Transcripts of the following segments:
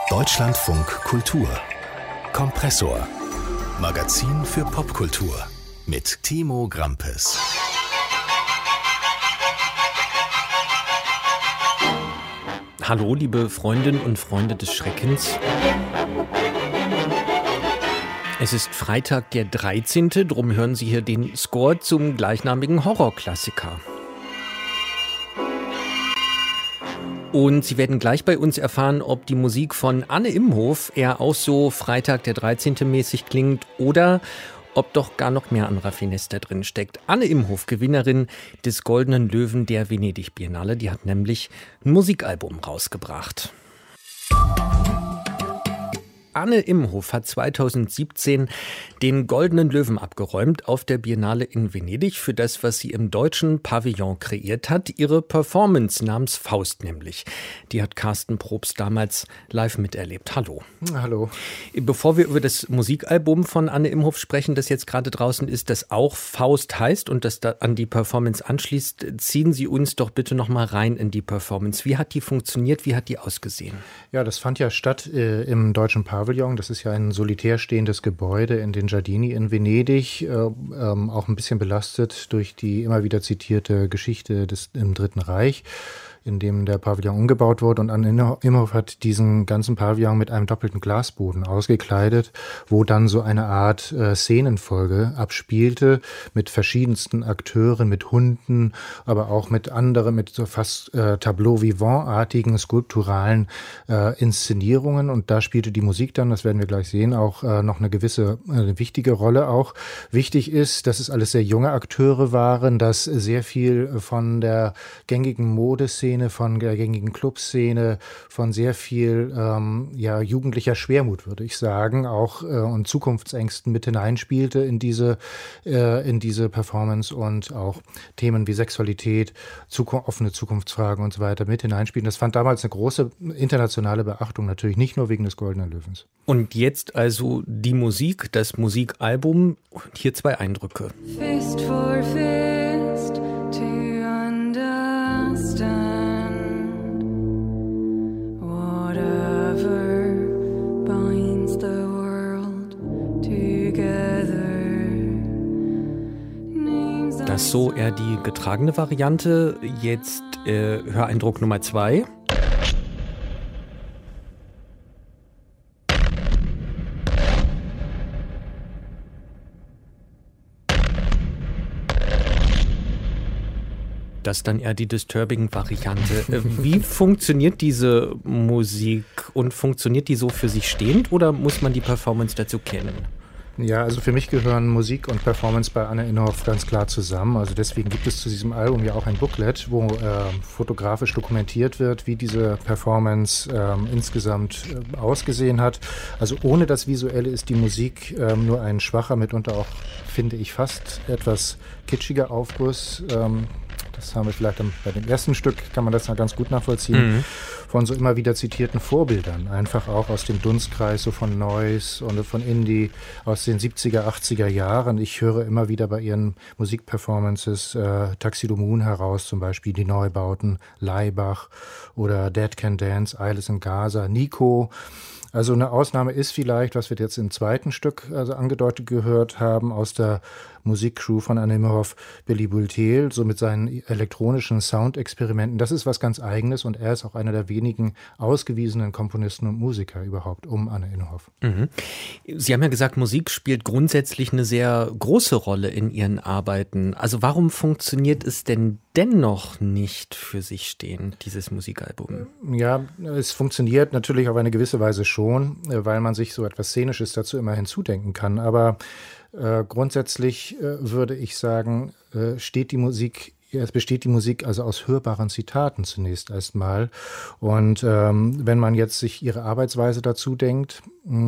Deutschlandfunk Kultur Kompressor. Magazin für Popkultur mit Timo Grampes. Hallo, liebe Freundinnen und Freunde des Schreckens. Es ist Freitag der 13., drum hören Sie hier den Score zum gleichnamigen Horrorklassiker. Und Sie werden gleich bei uns erfahren, ob die Musik von Anne Imhof eher auch so Freitag der 13. mäßig klingt oder ob doch gar noch mehr an Raffinesse da drin steckt. Anne Imhof, Gewinnerin des Goldenen Löwen der Venedig Biennale, die hat nämlich ein Musikalbum rausgebracht. Anne Imhof hat 2017 den Goldenen Löwen abgeräumt auf der Biennale in Venedig für das, was sie im deutschen Pavillon kreiert hat. Ihre Performance namens Faust nämlich. Die hat Carsten Probst damals live miterlebt. Hallo. Hallo. Bevor wir über das Musikalbum von Anne Imhof sprechen, das jetzt gerade draußen ist, das auch Faust heißt und das da an die Performance anschließt, ziehen Sie uns doch bitte noch mal rein in die Performance. Wie hat die funktioniert? Wie hat die ausgesehen? Ja, das fand ja statt im deutschen Pavillon. Das ist ja ein solitär stehendes Gebäude in den Giardini in Venedig, auch ein bisschen belastet durch die immer wieder zitierte Geschichte im Dritten Reich, in dem der Pavillon umgebaut wurde. Und Anne Imhof hat diesen ganzen Pavillon mit einem doppelten Glasboden ausgekleidet, wo dann so eine Art Szenenfolge abspielte mit verschiedensten Akteuren, mit Hunden, aber auch mit anderen, mit so fast Tableau-vivant-artigen, skulpturalen Inszenierungen. Und da spielte die Musik dann, das werden wir gleich sehen, auch noch eine wichtige Rolle auch. Wichtig ist, dass es alles sehr junge Akteure waren, dass sehr viel von der gängigen Modeszene, von der gängigen Clubszene, von sehr viel jugendlicher Schwermut, würde ich sagen, auch und Zukunftsängsten mit hineinspielte in diese Performance und auch Themen wie Sexualität, offene Zukunftsfragen und so weiter mit hineinspielen. Das fand damals eine große internationale Beachtung, natürlich nicht nur wegen des Goldenen Löwens. Und jetzt also die Musik, das Musikalbum. Hier 2 Eindrücke. Fist for fist to understand. Das ist so eher die getragene Variante. Jetzt Höreindruck Nummer 2. Das ist dann eher die Disturbing-Variante. Wie funktioniert diese Musik und funktioniert die so für sich stehend oder muss man die Performance dazu kennen? Ja, also für mich gehören Musik und Performance bei Anne Imhof ganz klar zusammen. Also deswegen gibt es zu diesem Album ja auch ein Booklet, wo fotografisch dokumentiert wird, wie diese Performance insgesamt ausgesehen hat. Also ohne das Visuelle ist die Musik nur ein schwacher, mitunter auch, finde ich, fast etwas kitschiger Aufguss. Das haben wir vielleicht bei dem ersten Stück, kann man das noch ganz gut nachvollziehen, von so immer wieder zitierten Vorbildern. Einfach auch aus dem Dunstkreis so von Noise und von Indie aus den 70er, 80er Jahren. Ich höre immer wieder bei ihren Musikperformances Tuxedo Moon heraus, zum Beispiel die Neubauten, Laibach oder Dead Can Dance, Alice in Gaza, Nico. Also eine Ausnahme ist vielleicht, was wir jetzt im zweiten Stück also angedeutet gehört haben, aus der Musikcrew von Anne Imhof, Billy Bultel, so mit seinen elektronischen Soundexperimenten. Das ist was ganz Eigenes und er ist auch einer der wenigen ausgewiesenen Komponisten und Musiker überhaupt um Anne Imhof. Mhm. Sie haben ja gesagt, Musik spielt grundsätzlich eine sehr große Rolle in Ihren Arbeiten. Also warum funktioniert es denn dennoch nicht für sich stehend, dieses Musikalbum? Ja, es funktioniert natürlich auf eine gewisse Weise schon, weil man sich so etwas Szenisches dazu immer hinzudenken kann. Aber grundsätzlich würde ich sagen, besteht die Musik also aus hörbaren Zitaten zunächst erstmal. Und wenn man jetzt sich ihre Arbeitsweise dazu denkt,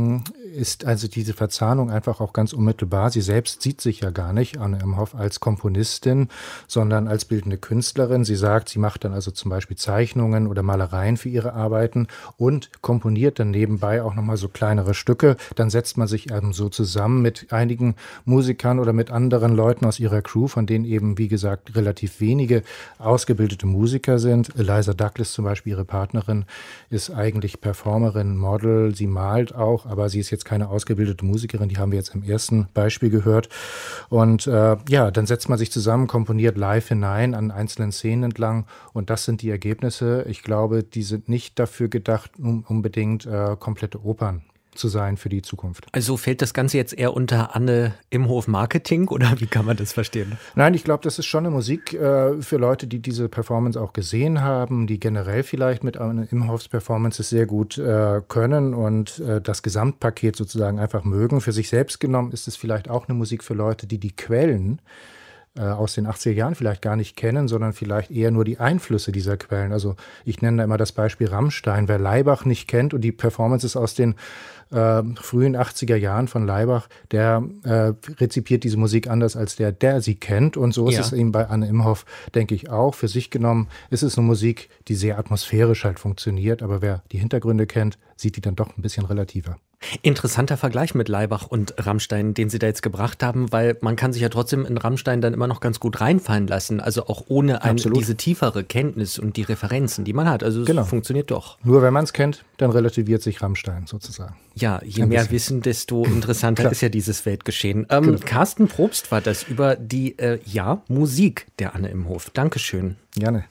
ist also diese Verzahnung einfach auch ganz unmittelbar. Sie selbst sieht sich ja gar nicht, Anne Imhoff, als Komponistin, sondern als bildende Künstlerin. Sie sagt, sie macht dann also zum Beispiel Zeichnungen oder Malereien für ihre Arbeiten und komponiert dann nebenbei auch nochmal so kleinere Stücke. Dann setzt man sich eben so zusammen mit einigen Musikern oder mit anderen Leuten aus ihrer Crew, von denen eben, wie gesagt, relativ wenige ausgebildete Musiker sind. Eliza Douglas zum Beispiel, ihre Partnerin, ist eigentlich Performerin, Model, sie malt auch, aber sie ist jetzt keine ausgebildete Musikerin, die haben wir jetzt im ersten Beispiel gehört. Und dann setzt man sich zusammen, komponiert live hinein an einzelnen Szenen entlang und das sind die Ergebnisse. Ich glaube, die sind nicht dafür gedacht, um unbedingt komplette Opern zu sein für die Zukunft. Also fällt das Ganze jetzt eher unter Anne Imhoff Marketing oder wie kann man das verstehen? Nein, ich glaube, das ist schon eine Musik für Leute, die diese Performance auch gesehen haben, die generell vielleicht mit Anne Imhoffs Performances sehr gut können und das Gesamtpaket sozusagen einfach mögen. Für sich selbst genommen ist es vielleicht auch eine Musik für Leute, die die Quellen aus den 80er Jahren vielleicht gar nicht kennen, sondern vielleicht eher nur die Einflüsse dieser Quellen. Also ich nenne da immer das Beispiel Rammstein. Wer Laibach nicht kennt und die Performances aus den frühen 80er Jahren von Laibach, der rezipiert diese Musik anders als der sie kennt. Und so ist es eben bei Anne Imhoff, denke ich auch. Für sich genommen ist es eine Musik, die sehr atmosphärisch halt funktioniert. Aber wer die Hintergründe kennt, sieht die dann doch ein bisschen relativer. Interessanter Vergleich mit Laibach und Rammstein, den Sie da jetzt gebracht haben, weil man kann sich ja trotzdem in Rammstein dann immer noch ganz gut reinfallen lassen, also auch ohne diese tiefere Kenntnis und die Referenzen, die man hat. Also es funktioniert doch. Nur wenn man es kennt, dann relativiert sich Rammstein sozusagen. Ja, je mehr Wissen, desto interessanter ist ja dieses Weltgeschehen. Carsten Probst war das über die Musik der Anne Imhoff. Dankeschön. Gerne.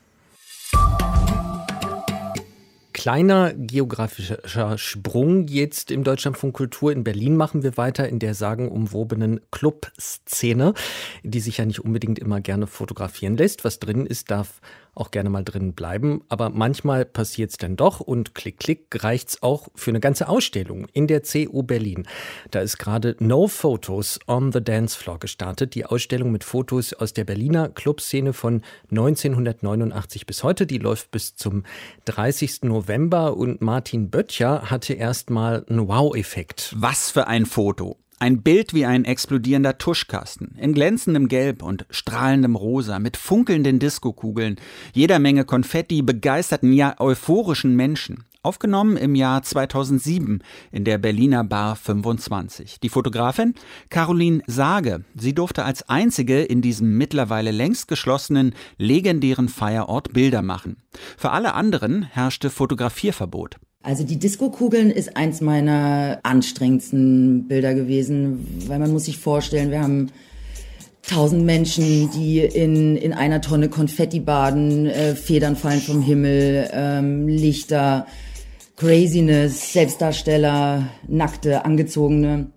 Kleiner geografischer Sprung jetzt im Deutschlandfunk Kultur. In Berlin machen wir weiter in der sagenumwobenen Clubszene, die sich ja nicht unbedingt immer gerne fotografieren lässt. Was drin ist, darf auch gerne mal drin bleiben. Aber manchmal passiert es dann doch und klick, klick reicht's auch für eine ganze Ausstellung in der CU Berlin. Da ist gerade No Photos on the Dance Floor gestartet. Die Ausstellung mit Fotos aus der Berliner Clubszene von 1989 bis heute. Die läuft bis zum 30. November und Martin Böttcher hatte erstmal einen Wow-Effekt. Was für ein Foto! Ein Bild wie ein explodierender Tuschkasten, in glänzendem Gelb und strahlendem Rosa, mit funkelnden Diskokugeln, jeder Menge Konfetti, begeisterten, ja euphorischen Menschen. Aufgenommen im Jahr 2007 in der Berliner Bar 25. Die Fotografin Caroline Sage. Sie durfte als einzige in diesem mittlerweile längst geschlossenen, legendären Feierort Bilder machen. Für alle anderen herrschte Fotografierverbot. Also die Diskokugeln ist eins meiner anstrengendsten Bilder gewesen, weil man muss sich vorstellen, wir haben 1000 Menschen, die in einer Tonne Konfetti baden, Federn fallen vom Himmel, Lichter, Craziness, Selbstdarsteller, Nackte, Angezogene.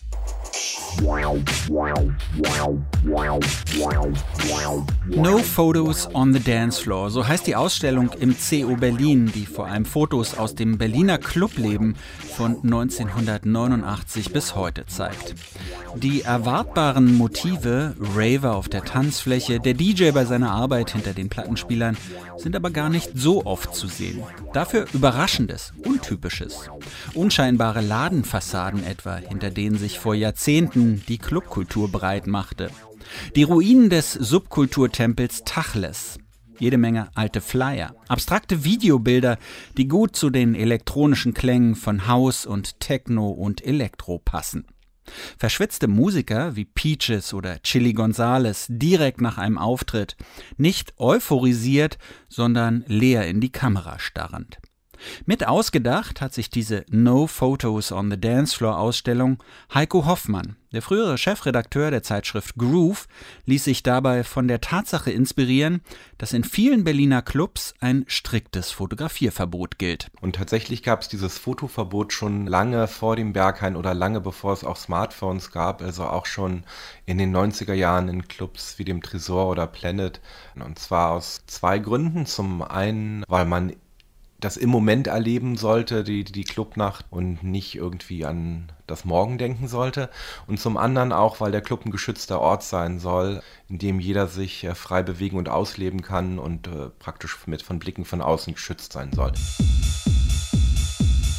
No Photos on the Dance Floor, so heißt die Ausstellung im CU Berlin, die vor allem Fotos aus dem Berliner Clubleben von 1989 bis heute zeigt. Die erwartbaren Motive, Raver auf der Tanzfläche, der DJ bei seiner Arbeit hinter den Plattenspielern, sind aber gar nicht so oft zu sehen. Dafür Überraschendes, Untypisches. Unscheinbare Ladenfassaden etwa, hinter denen sich vor Jahrzehnten die Clubkultur breit machte. Die Ruinen des Subkulturtempels Tachles. Jede Menge alte Flyer, abstrakte Videobilder, die gut zu den elektronischen Klängen von House und Techno und Elektro passen. Verschwitzte Musiker wie Peaches oder Chili Gonzales direkt nach einem Auftritt, nicht euphorisiert, sondern leer in die Kamera starrend. Mit ausgedacht hat sich diese No Photos on the Dance Floor Ausstellung Heiko Hoffmann. Der frühere Chefredakteur der Zeitschrift Groove ließ sich dabei von der Tatsache inspirieren, dass in vielen Berliner Clubs ein striktes Fotografierverbot gilt. Und tatsächlich gab es dieses Fotoverbot schon lange vor dem Berghain oder lange bevor es auch Smartphones gab, also auch schon in den 90er Jahren in Clubs wie dem Tresor oder Planet. Und zwar aus zwei Gründen. Zum einen, weil man das im Moment erleben sollte, die Clubnacht, und nicht irgendwie an das Morgen denken sollte. Und zum anderen auch, weil der Club ein geschützter Ort sein soll, in dem jeder sich frei bewegen und ausleben kann und praktisch von Blicken von außen geschützt sein soll.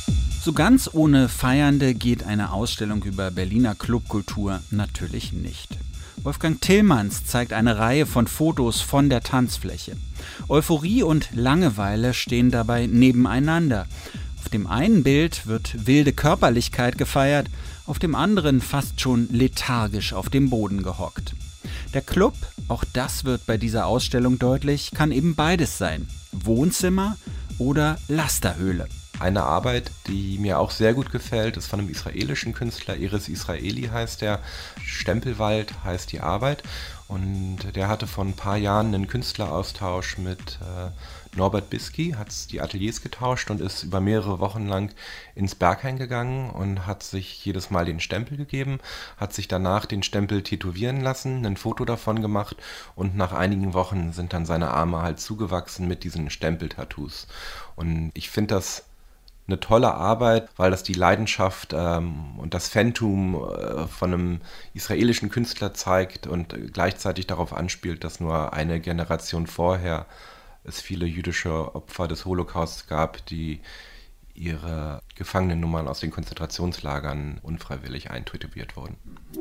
So ganz ohne Feiernde geht eine Ausstellung über Berliner Clubkultur natürlich nicht. Wolfgang Tillmanns zeigt eine Reihe von Fotos von der Tanzfläche. Euphorie und Langeweile stehen dabei nebeneinander. Auf dem einen Bild wird wilde Körperlichkeit gefeiert, auf dem anderen fast schon lethargisch auf dem Boden gehockt. Der Club, auch das wird bei dieser Ausstellung deutlich, kann eben beides sein: Wohnzimmer oder Lasterhöhle. Eine Arbeit, die mir auch sehr gut gefällt, ist von einem israelischen Künstler, Eres Israeli heißt der. Stempelwald heißt die Arbeit. Und der hatte vor ein paar Jahren einen Künstleraustausch mit Norbert Bisky, hat die Ateliers getauscht und ist über mehrere Wochen lang ins Berghain gegangen und hat sich jedes Mal den Stempel gegeben, hat sich danach den Stempel tätowieren lassen, ein Foto davon gemacht und nach einigen Wochen sind dann seine Arme halt zugewachsen mit diesen Stempeltattoos. Und ich finde das eine tolle Arbeit, weil das die Leidenschaft und das Phantom von einem israelischen Künstler zeigt und gleichzeitig darauf anspielt, dass nur eine Generation vorher es viele jüdische Opfer des Holocaust gab, die ihre Gefangenennummern aus den Konzentrationslagern unfreiwillig eintätowiert wurden.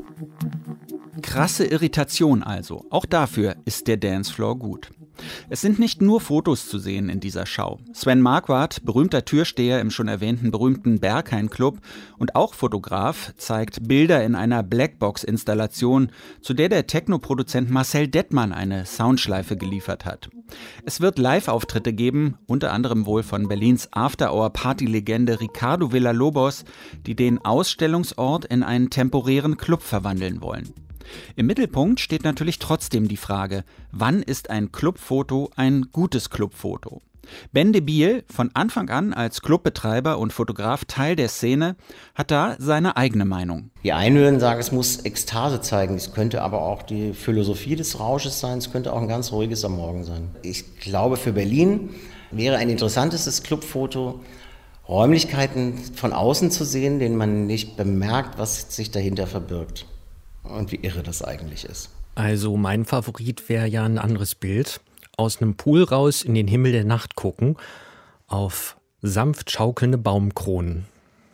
Krasse Irritation also. Auch dafür ist der Dancefloor gut. Es sind nicht nur Fotos zu sehen in dieser Schau. Sven Marquardt, berühmter Türsteher im schon erwähnten berühmten Berghain-Club und auch Fotograf, zeigt Bilder in einer Blackbox-Installation, zu der der Techno-Produzent Marcel Dettmann eine Soundschleife geliefert hat. Es wird Live-Auftritte geben, unter anderem wohl von Berlins After-Hour-Party-Legende Ricardo Villa-Lobos, die den Ausstellungsort in einen temporären Club verwandeln wollen. Im Mittelpunkt steht natürlich trotzdem die Frage, wann ist ein Clubfoto ein gutes Clubfoto? Ben de Biel, von Anfang an als Clubbetreiber und Fotograf Teil der Szene, hat da seine eigene Meinung. Die einen würden sagen, es muss Ekstase zeigen, es könnte aber auch die Philosophie des Rausches sein, es könnte auch ein ganz ruhiges am Morgen sein. Ich glaube, für Berlin wäre ein interessantes Clubfoto, Räumlichkeiten von außen zu sehen, denen man nicht bemerkt, was sich dahinter verbirgt. Und wie irre das eigentlich ist. Also mein Favorit wäre ja ein anderes Bild. Aus einem Pool raus in den Himmel der Nacht gucken, auf sanft schaukelnde Baumkronen.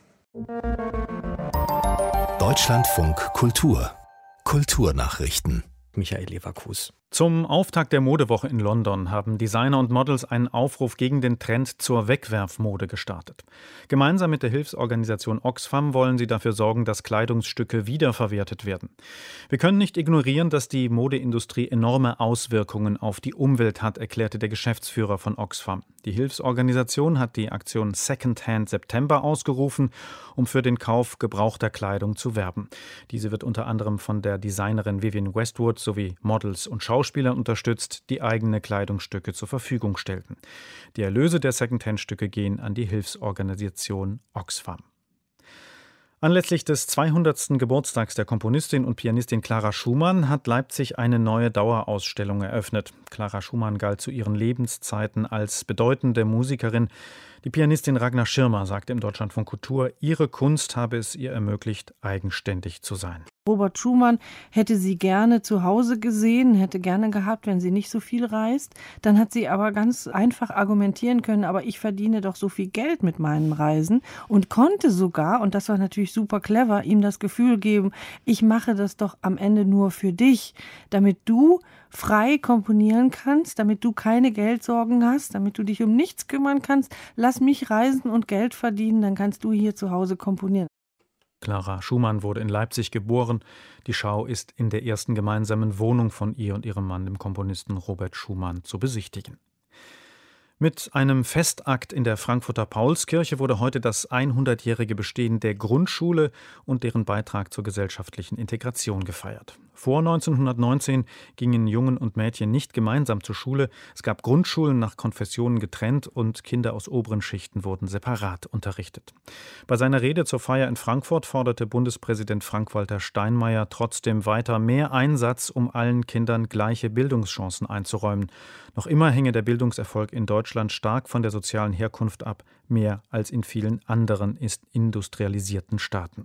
Deutschlandfunk Kultur. Kulturnachrichten. Michael Leverkus. Zum Auftakt der Modewoche in London haben Designer und Models einen Aufruf gegen den Trend zur Wegwerfmode gestartet. Gemeinsam mit der Hilfsorganisation Oxfam wollen sie dafür sorgen, dass Kleidungsstücke wiederverwertet werden. Wir können nicht ignorieren, dass die Modeindustrie enorme Auswirkungen auf die Umwelt hat, erklärte der Geschäftsführer von Oxfam. Die Hilfsorganisation hat die Aktion Secondhand September ausgerufen, um für den Kauf gebrauchter Kleidung zu werben. Diese wird unter anderem von der Designerin Vivienne Westwood sowie Models und Schauspielern unterstützt, die eigene Kleidungsstücke zur Verfügung stellten. Die Erlöse der Secondhand-Stücke gehen an die Hilfsorganisation Oxfam. Anlässlich des 200. Geburtstags der Komponistin und Pianistin Clara Schumann hat Leipzig eine neue Dauerausstellung eröffnet. Clara Schumann galt zu ihren Lebenszeiten als bedeutende Musikerin. Die Pianistin Ragnar Schirmer sagte im Deutschlandfunk Kultur, ihre Kunst habe es ihr ermöglicht, eigenständig zu sein. Robert Schumann hätte sie gerne zu Hause gesehen, hätte gerne gehabt, wenn sie nicht so viel reist. Dann hat sie aber ganz einfach argumentieren können, aber ich verdiene doch so viel Geld mit meinen Reisen und konnte sogar, und das war natürlich super clever, ihm das Gefühl geben, ich mache das doch am Ende nur für dich, damit du frei komponieren kannst, damit du keine Geldsorgen hast, damit du dich um nichts kümmern kannst. Lass mich reisen und Geld verdienen, dann kannst du hier zu Hause komponieren. Clara Schumann wurde in Leipzig geboren. Die Schau ist in der ersten gemeinsamen Wohnung von ihr und ihrem Mann, dem Komponisten Robert Schumann, zu besichtigen. Mit einem Festakt in der Frankfurter Paulskirche wurde heute das 100-jährige Bestehen der Grundschule und deren Beitrag zur gesellschaftlichen Integration gefeiert. Vor 1919 gingen Jungen und Mädchen nicht gemeinsam zur Schule. Es gab Grundschulen nach Konfessionen getrennt und Kinder aus oberen Schichten wurden separat unterrichtet. Bei seiner Rede zur Feier in Frankfurt forderte Bundespräsident Frank-Walter Steinmeier trotzdem weiter mehr Einsatz, um allen Kindern gleiche Bildungschancen einzuräumen. Noch immer hänge der Bildungserfolg in Deutschland stark von der sozialen Herkunft ab, mehr als in vielen anderen industrialisierten Staaten.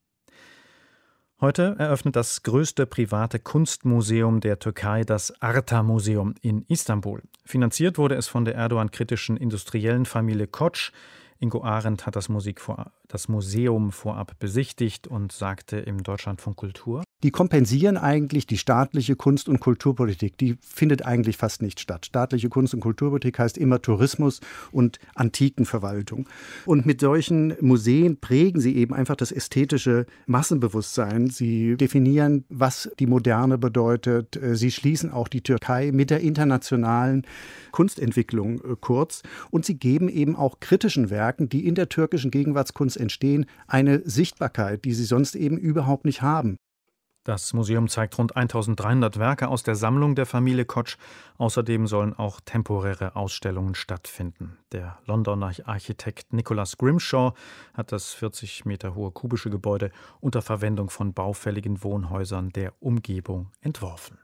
Heute eröffnet das größte private Kunstmuseum der Türkei, das Arta-Museum in Istanbul. Finanziert wurde es von der Erdogan-kritischen industriellen Familie Koç. Ingo Arendt hat das Museum vorab besichtigt und sagte im Deutschlandfunk Kultur: Die kompensieren eigentlich die staatliche Kunst- und Kulturpolitik. Die findet eigentlich fast nicht statt. Staatliche Kunst- und Kulturpolitik heißt immer Tourismus und Antikenverwaltung. Und mit solchen Museen prägen sie eben einfach das ästhetische Massenbewusstsein. Sie definieren, was die Moderne bedeutet. Sie schließen auch die Türkei mit der internationalen Kunstentwicklung kurz. Und sie geben eben auch kritischen Werken, die in der türkischen Gegenwartskunst entstehen, eine Sichtbarkeit, die sie sonst eben überhaupt nicht haben. Das Museum zeigt rund 1300 Werke aus der Sammlung der Familie Koç. Außerdem sollen auch temporäre Ausstellungen stattfinden. Der Londoner Architekt Nicholas Grimshaw hat das 40 Meter hohe kubische Gebäude unter Verwendung von baufälligen Wohnhäusern der Umgebung entworfen.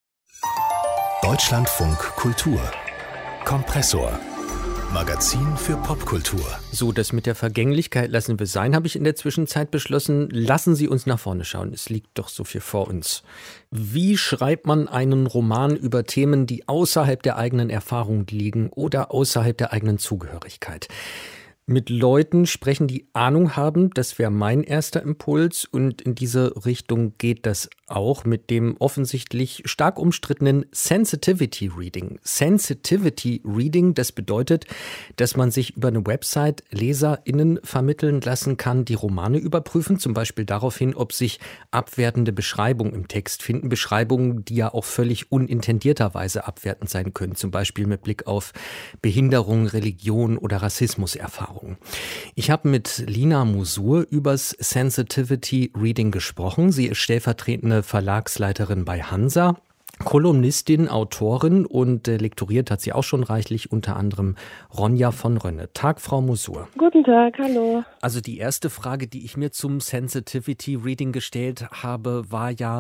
Deutschlandfunk Kultur Kompressor. Magazin für Popkultur. So, das mit der Vergänglichkeit lassen wir sein, habe ich in der Zwischenzeit beschlossen. Lassen Sie uns nach vorne schauen. Es liegt doch so viel vor uns. Wie schreibt man einen Roman über Themen, die außerhalb der eigenen Erfahrung liegen oder außerhalb der eigenen Zugehörigkeit? Mit Leuten sprechen, die Ahnung haben, das wäre mein erster Impuls, und in diese Richtung geht das auch mit dem offensichtlich stark umstrittenen Sensitivity Reading. Sensitivity Reading, das bedeutet, dass man sich über eine Website LeserInnen vermitteln lassen kann, die Romane überprüfen, zum Beispiel daraufhin, ob sich abwertende Beschreibungen im Text finden, Beschreibungen, die ja auch völlig unintendierterweise abwertend sein können, zum Beispiel mit Blick auf Behinderung, Religion oder Rassismuserfahrungen. Ich habe mit Lina Musur übers Sensitivity Reading gesprochen. Sie ist stellvertretende Verlagsleiterin bei Hansa, Kolumnistin, Autorin und lektoriert hat sie auch schon reichlich, unter anderem Ronja von Rönne. Tag, Frau Musur. Guten Tag, hallo. Also die erste Frage, die ich mir zum Sensitivity Reading gestellt habe, war ja: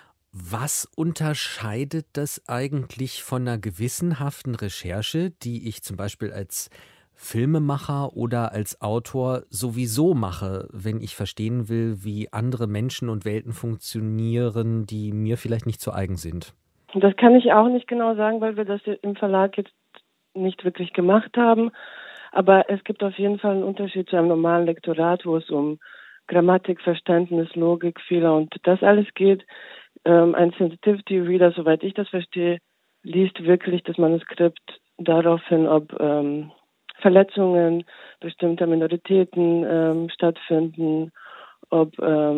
Was unterscheidet das eigentlich von einer gewissenhaften Recherche, die ich zum Beispiel als Filmemacher oder als Autor sowieso mache, wenn ich verstehen will, wie andere Menschen und Welten funktionieren, die mir vielleicht nicht so eigen sind? Das kann ich auch nicht genau sagen, weil wir das im Verlag jetzt nicht wirklich gemacht haben. Aber es gibt auf jeden Fall einen Unterschied zu einem normalen Lektorat, wo es um Grammatik, Verständnis, Logik, Fehler und das alles geht. Ein Sensitivity Reader, soweit ich das verstehe, liest wirklich das Manuskript darauf hin, ob Verletzungen bestimmter Minoritäten stattfinden, ob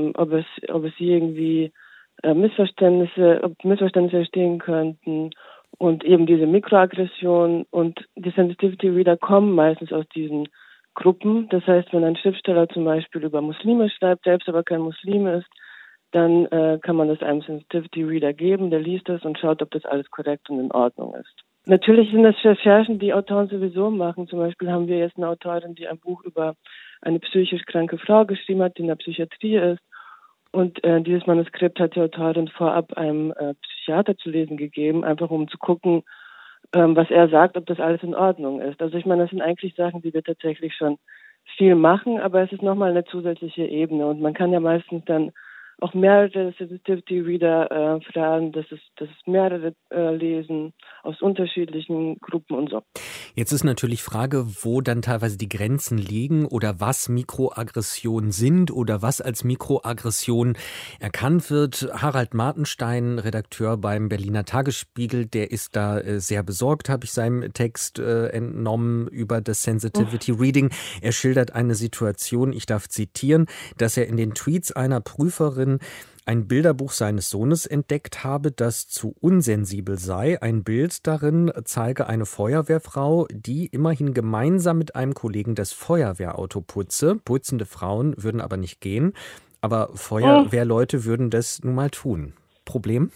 es irgendwie Missverständnisse entstehen könnten und eben diese Mikroaggression. Und die Sensitivity Reader kommen meistens aus diesen Gruppen. Das heißt, wenn ein Schriftsteller zum Beispiel über Muslime schreibt, selbst aber kein Muslim ist, dann kann man das einem Sensitivity Reader geben, der liest das und schaut, ob das alles korrekt und in Ordnung ist. Natürlich sind das Recherchen, die Autoren sowieso machen. Zum Beispiel haben wir jetzt eine Autorin, die ein Buch über eine psychisch kranke Frau geschrieben hat, die in der Psychiatrie ist. Und dieses Manuskript hat die Autorin vorab einem Psychiater zu lesen gegeben, einfach um zu gucken, was er sagt, ob das alles in Ordnung ist. Also ich meine, das sind eigentlich Sachen, die wir tatsächlich schon viel machen, aber es ist nochmal eine zusätzliche Ebene. Und man kann ja meistens dann auch mehrere Sensitivity Reader fragen, dass es mehrere lesen aus unterschiedlichen Gruppen und so. Jetzt ist natürlich Frage, wo dann teilweise die Grenzen liegen oder was Mikroaggressionen sind oder was als Mikroaggression erkannt wird. Harald Martenstein, Redakteur beim Berliner Tagesspiegel, der ist da sehr besorgt, habe ich seinem Text entnommen über das Sensitivity Reading. Er schildert eine Situation, ich darf zitieren, dass er in den Tweets einer Prüferin ein Bilderbuch seines Sohnes entdeckt habe, das zu unsensibel sei. Ein Bild darin zeige eine Feuerwehrfrau, die immerhin gemeinsam mit einem Kollegen das Feuerwehrauto putze. Putzende Frauen würden aber nicht gehen, aber Feuerwehrleute würden das nun mal tun. Problem?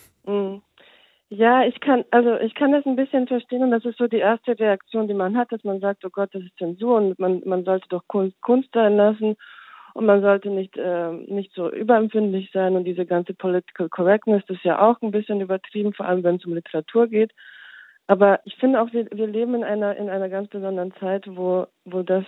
Ja, ich kann das ein bisschen verstehen, und das ist so die erste Reaktion, die man hat, dass man sagt, oh Gott, das ist Zensur und man sollte doch Kunst sein lassen. Und man sollte nicht so überempfindlich sein, und diese ganze Political Correctness ist ja auch ein bisschen übertrieben, vor allem wenn es um Literatur geht. Aber ich finde auch, wir leben in einer ganz besonderen Zeit, wo das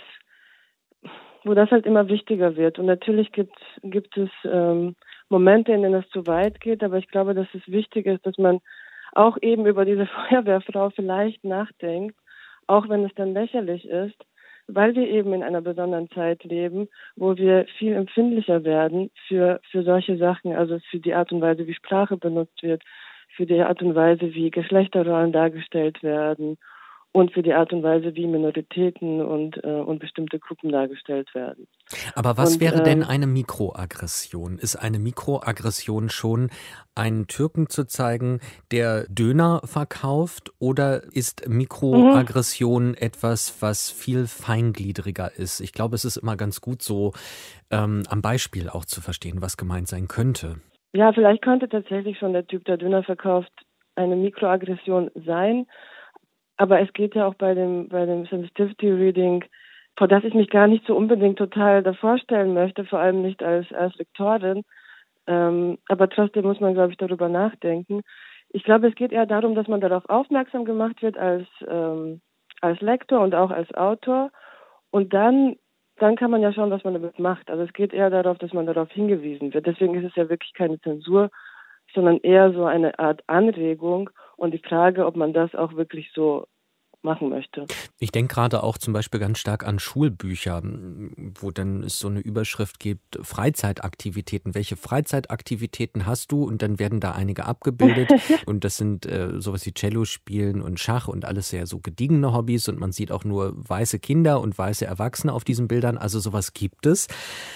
halt immer wichtiger wird. Und natürlich gibt es Momente, in denen es zu weit geht, aber ich glaube, dass es wichtig ist, dass man auch eben über diese Feuerwehrfrau vielleicht nachdenkt, auch wenn es dann lächerlich ist, weil wir eben in einer besonderen Zeit leben, wo wir viel empfindlicher werden für solche Sachen, also für die Art und Weise, wie Sprache benutzt wird, für die Art und Weise, wie Geschlechterrollen dargestellt werden und für die Art und Weise, wie Minoritäten und bestimmte Gruppen dargestellt werden. Aber was wäre denn eine Mikroaggression? Ist eine Mikroaggression schon einen Türken zu zeigen, der Döner verkauft, oder ist Mikroaggression etwas, was viel feingliedriger ist? Ich glaube, es ist immer ganz gut so am Beispiel auch zu verstehen, was gemeint sein könnte. Ja, vielleicht könnte tatsächlich schon der Typ, der Döner verkauft, eine Mikroaggression sein. Aber es geht ja auch bei dem Sensitivity Reading, vor das ich mich gar nicht so unbedingt total davor stellen möchte, vor allem nicht als Lektorin. Aber trotzdem muss man, glaube ich, darüber nachdenken. Ich glaube, es geht eher darum, dass man darauf aufmerksam gemacht wird als Lektor und auch als Autor. Und dann kann man ja schauen, was man damit macht. Also es geht eher darauf, dass man darauf hingewiesen wird. Deswegen ist es ja wirklich keine Zensur, sondern eher so eine Art Anregung und die Frage, ob man das auch wirklich so machen möchte. Ich denke gerade auch zum Beispiel ganz stark an Schulbücher, wo dann es so eine Überschrift gibt, Freizeitaktivitäten. Welche Freizeitaktivitäten hast du? Und dann werden da einige abgebildet. Und das sind sowas wie Cello spielen und Schach und alles sehr so gediegene Hobbys. Und man sieht auch nur weiße Kinder und weiße Erwachsene auf diesen Bildern. Also sowas gibt es.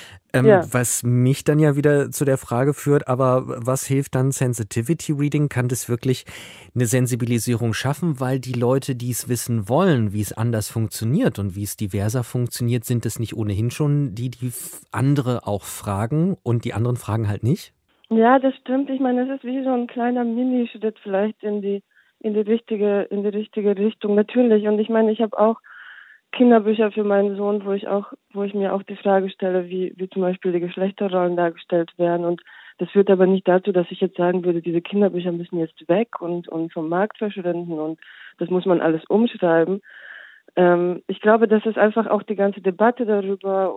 Was mich dann ja wieder zu der Frage führt, aber was hilft dann Sensitivity Reading? Kann das wirklich eine Sensibilisierung schaffen? Weil die Leute, die es wissen wollen, wie es anders funktioniert und wie es diverser funktioniert, sind es nicht ohnehin schon die andere auch fragen und die anderen fragen halt nicht? Ja, das stimmt. Ich meine, es ist wie so ein kleiner Minischritt vielleicht in die richtige Richtung. Natürlich. Und ich meine, ich habe auch Kinderbücher für meinen Sohn, wo ich mir auch die Frage stelle, wie zum Beispiel die Geschlechterrollen dargestellt werden. Und das führt aber nicht dazu, dass ich jetzt sagen würde, diese Kinderbücher müssen jetzt weg und vom Markt verschwinden und das muss man alles umschreiben. Ich glaube, das ist einfach auch die ganze Debatte darüber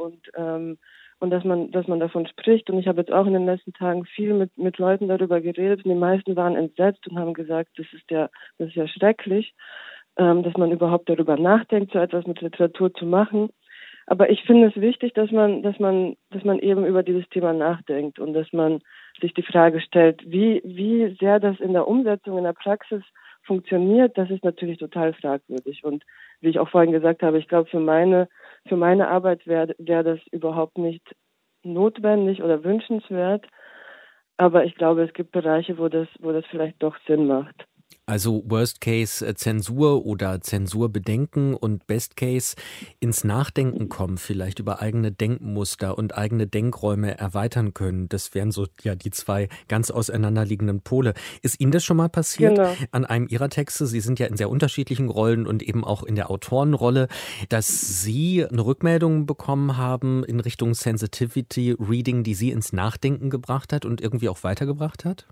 und dass man davon spricht. Und ich habe jetzt auch in den letzten Tagen viel mit Leuten darüber geredet und die meisten waren entsetzt und haben gesagt, das ist ja schrecklich, dass man überhaupt darüber nachdenkt, so etwas mit Literatur zu machen. Aber ich finde es wichtig, dass man eben über dieses Thema nachdenkt und dass man sich die Frage stellt, wie sehr das in der Umsetzung, in der Praxis funktioniert, das ist natürlich total fragwürdig. Und wie ich auch vorhin gesagt habe, ich glaube, für meine Arbeit wäre das überhaupt nicht notwendig oder wünschenswert. Aber ich glaube, es gibt Bereiche, wo das vielleicht doch Sinn macht. Also Worst Case Zensur oder Zensurbedenken und Best Case ins Nachdenken kommen, vielleicht über eigene Denkmuster und eigene Denkräume erweitern können. Das wären so ja die zwei ganz auseinanderliegenden Pole. Ist Ihnen das schon mal passiert? Genau. An einem Ihrer Texte, Sie sind ja in sehr unterschiedlichen Rollen und eben auch in der Autorenrolle, dass Sie eine Rückmeldung bekommen haben in Richtung Sensitivity Reading, die Sie ins Nachdenken gebracht hat und irgendwie auch weitergebracht hat?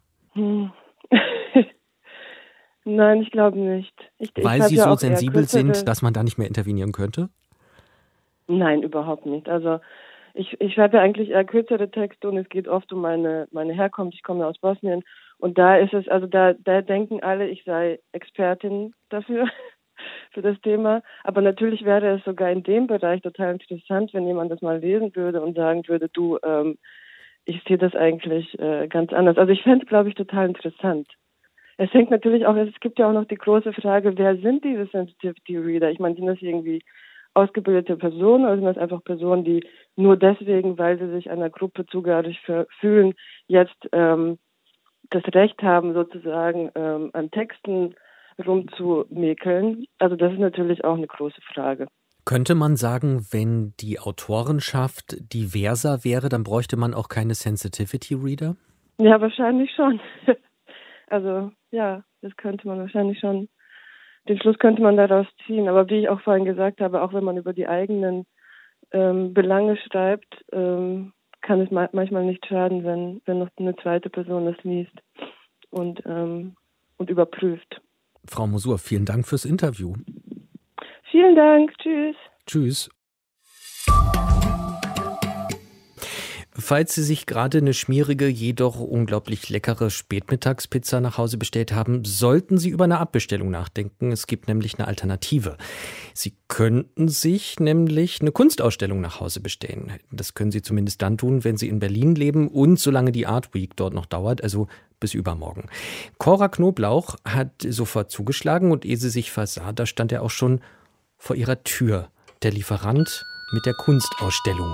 Nein, ich glaube nicht. Weil Sie so sensibel sind, dass man da nicht mehr intervenieren könnte? Nein, überhaupt nicht. Also ich schreibe ja eigentlich eher kürzere Texte und es geht oft um meine Herkunft. Ich komme aus Bosnien und da ist es, also da denken alle, ich sei Expertin dafür, für das Thema. Aber natürlich wäre es sogar in dem Bereich total interessant, wenn jemand das mal lesen würde und sagen würde, du, ich sehe das eigentlich ganz anders. Also ich fände es, glaube ich, total interessant. Es hängt natürlich auch, es gibt ja auch noch die große Frage, wer sind diese Sensitivity Reader? Ich meine, sind das irgendwie ausgebildete Personen oder sind das einfach Personen, die nur deswegen, weil sie sich einer Gruppe zugehörig fühlen, jetzt das Recht haben, sozusagen an Texten rumzumäkeln? Also das ist natürlich auch eine große Frage. Könnte man sagen, wenn die Autorenschaft diverser wäre, dann bräuchte man auch keine Sensitivity Reader? Ja, wahrscheinlich schon. Also ja, das könnte man wahrscheinlich schon, den Schluss könnte man daraus ziehen. Aber wie ich auch vorhin gesagt habe, auch wenn man über die eigenen Belange schreibt, kann es manchmal nicht schaden, wenn noch eine zweite Person das liest und überprüft. Frau Mosur, vielen Dank fürs Interview. Vielen Dank, tschüss. Tschüss. Falls Sie sich gerade eine schmierige, jedoch unglaublich leckere Spätmittagspizza nach Hause bestellt haben, sollten Sie über eine Abbestellung nachdenken. Es gibt nämlich eine Alternative. Sie könnten sich nämlich eine Kunstausstellung nach Hause bestellen. Das können Sie zumindest dann tun, wenn Sie in Berlin leben und solange die Art Week dort noch dauert, also bis übermorgen. Cora Knoblauch hat sofort zugeschlagen und ehe sie sich versah, da stand er auch schon vor ihrer Tür. Der Lieferant mit der Kunstausstellung.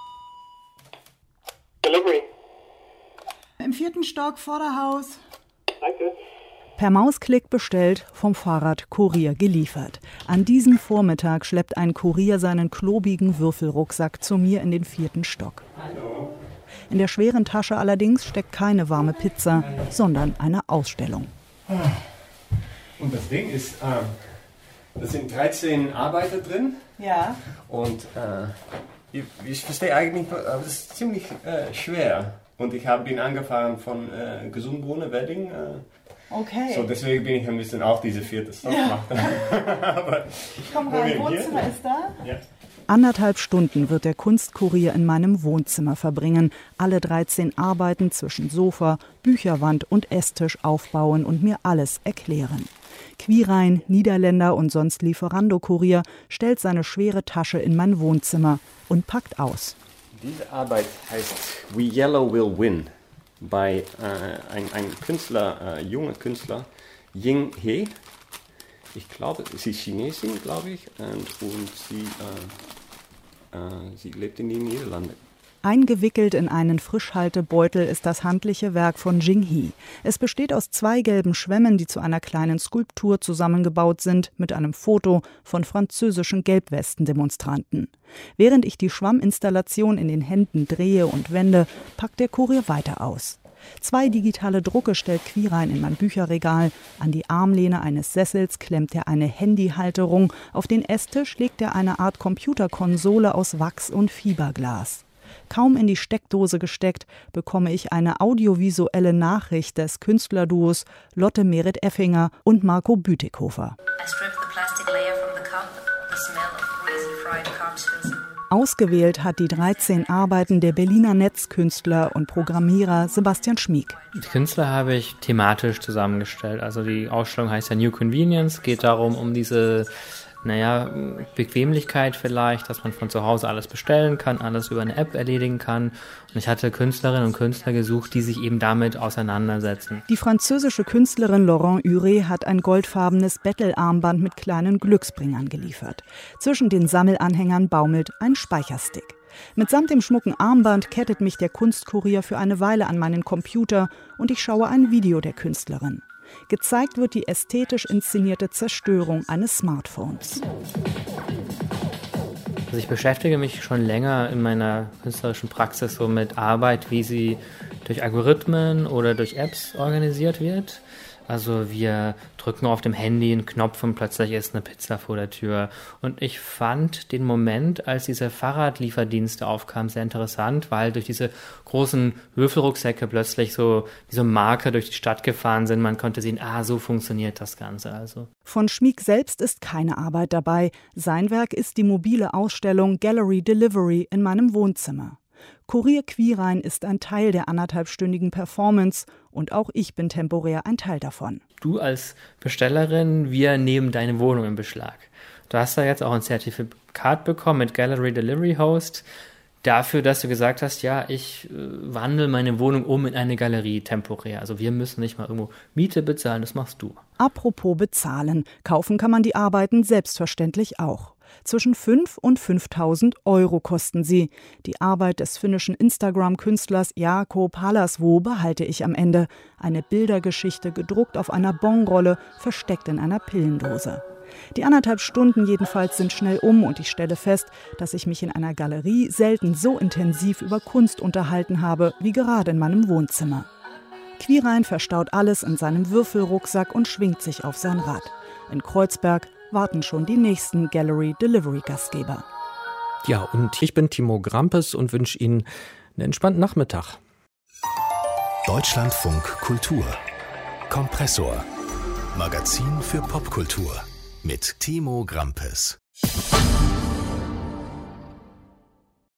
Delivery. Im 4. Stock, Vorderhaus. Danke. Per Mausklick bestellt, vom Fahrrad Kurier geliefert. An diesem Vormittag schleppt ein Kurier seinen klobigen Würfelrucksack zu mir in den 4. Stock. Hallo. In der schweren Tasche allerdings steckt keine warme Pizza, sondern eine Ausstellung. Und das Ding ist, da sind 13 Arbeiter drin. Ja. Und ich verstehe eigentlich, aber das ist ziemlich schwer. Und ich bin angefangen von Gesundbrunnen, Wedding. Okay. So, deswegen bin ich ein bisschen auch diese 4. Stock gemacht. Aber ich komme rein, Wohnzimmer ist da? Ja. 1,5 Stunden wird der Kunstkurier in meinem Wohnzimmer verbringen, alle 13 Arbeiten zwischen Sofa, Bücherwand und Esstisch aufbauen und mir alles erklären. Quirein, Niederländer und sonst Lieferando-Kurier stellt seine schwere Tasche in mein Wohnzimmer und packt aus. Diese Arbeit heißt We Yellow Will Win bei ein Künstler, junger Künstler, Ying He. Ich glaube, sie ist Chinesin, glaube ich, und sie lebt in den Niederlanden. Eingewickelt in einen Frischhaltebeutel ist das handliche Werk von Jing He. Es besteht aus 2 gelben Schwämmen, die zu einer kleinen Skulptur zusammengebaut sind, mit einem Foto von französischen Gelbwesten-Demonstranten. Während ich die Schwamminstallation in den Händen drehe und wende, packt der Kurier weiter aus. 2 digitale Drucke stellt Quirein in mein Bücherregal. An die Armlehne eines Sessels klemmt er eine Handyhalterung. Auf den Esstisch legt er eine Art Computerkonsole aus Wachs und Fiberglas. Kaum in die Steckdose gesteckt, bekomme ich eine audiovisuelle Nachricht des Künstlerduos Lotte Merit-Effinger und Marco Bütikofer. Ausgewählt hat die 13 Arbeiten der Berliner Netzkünstler und Programmierer Sebastian Schmieg. Die Künstler habe ich thematisch zusammengestellt. Also die Ausstellung heißt ja New Convenience, geht darum, um diese Bequemlichkeit vielleicht, dass man von zu Hause alles bestellen kann, alles über eine App erledigen kann. Und ich hatte Künstlerinnen und Künstler gesucht, die sich eben damit auseinandersetzen. Die französische Künstlerin Laurent Huré hat ein goldfarbenes Bettelarmband mit kleinen Glücksbringern geliefert. Zwischen den Sammelanhängern baumelt ein Speicherstick. Mitsamt dem schmucken Armband kettet mich der Kunstkurier für eine Weile an meinen Computer und ich schaue ein Video der Künstlerin. Gezeigt wird die ästhetisch inszenierte Zerstörung eines Smartphones. Also ich beschäftige mich schon länger in meiner künstlerischen Praxis so mit Arbeit, wie sie durch Algorithmen oder durch Apps organisiert wird. Also wir drücken auf dem Handy einen Knopf und plötzlich ist eine Pizza vor der Tür. Und ich fand den Moment, als diese Fahrradlieferdienste aufkamen, sehr interessant, weil durch diese großen Würfelrucksäcke plötzlich so diese Marker durch die Stadt gefahren sind. Man konnte sehen, so funktioniert das Ganze also. Von Schmieg selbst ist keine Arbeit dabei. Sein Werk ist die mobile Ausstellung Gallery Delivery in meinem Wohnzimmer. Kurier Quirein ist ein Teil der 1,5-stündigen Performance und auch ich bin temporär ein Teil davon. Du als Bestellerin, wir nehmen deine Wohnung in Beschlag. Du hast da jetzt auch ein Zertifikat bekommen mit Gallery Delivery Host dafür, dass du gesagt hast, ja, ich wandle meine Wohnung um in eine Galerie temporär. Also wir müssen nicht mal irgendwo Miete bezahlen, das machst du. Apropos bezahlen, kaufen kann man die Arbeiten selbstverständlich auch. Zwischen 5.000 und 5.000 Euro kosten sie. Die Arbeit des finnischen Instagram-Künstlers Jaakko Palasvuo behalte ich am Ende. Eine Bildergeschichte gedruckt auf einer Bonrolle, versteckt in einer Pillendose. Die 1,5 Stunden jedenfalls sind schnell um und ich stelle fest, dass ich mich in einer Galerie selten so intensiv über Kunst unterhalten habe, wie gerade in meinem Wohnzimmer. Quirein verstaut alles in seinem Würfelrucksack und schwingt sich auf sein Rad. In Kreuzberg warten schon die nächsten Gallery-Delivery-Gastgeber. Ja, und ich bin Timo Grampes und wünsche Ihnen einen entspannten Nachmittag. Deutschlandfunk Kultur. Kompressor. Magazin für Popkultur. Mit Timo Grampes.